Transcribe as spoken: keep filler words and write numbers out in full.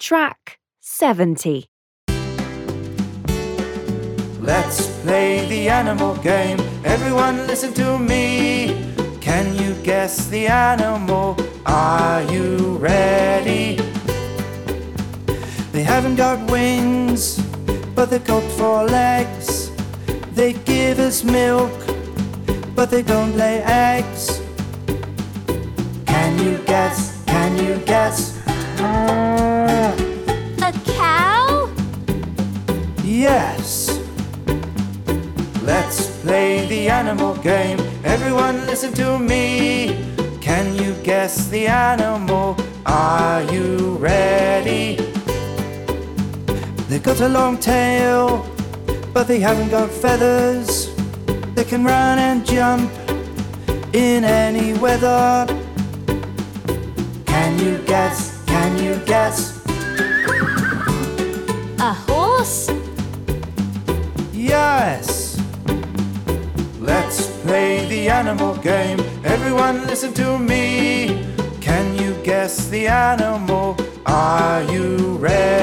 Track seventy. Let's play the animal game. Everyone listen to me. Can you guess the animal? Are you ready? They haven't got wings, but they've got four legs. They give us milk, but they don't lay eggs. Can you guess? Can you guess? A cow? Yes. Let's play the animal game. Everyone listen to me. Can you guess the animal? Are you ready? They've got a long tail, but they haven't got feathers. They can run and jump in any weather. Can you guess? Can you guess? A horse? Yes. Let's play the animal game. Everyone listen to me. Can you guess the animal? Are you ready?